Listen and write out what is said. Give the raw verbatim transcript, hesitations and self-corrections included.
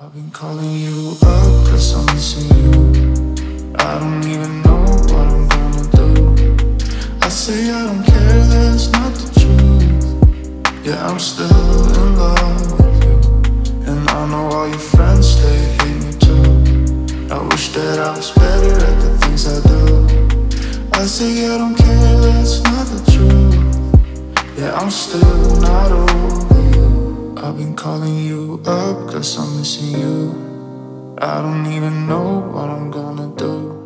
I've been calling you up cause I'm missing you. I don't even know what I'm gonna do. I say I don't care, that's not the truth. Yeah, I'm still in love with you. And I know all your friends, they hate me too. I wish that I was better at the things I do. I say I don't care, that's not the truth. Yeah, I'm still not over you. I've been calling you up cause I'm missing you. I don't even know what I'm gonna do.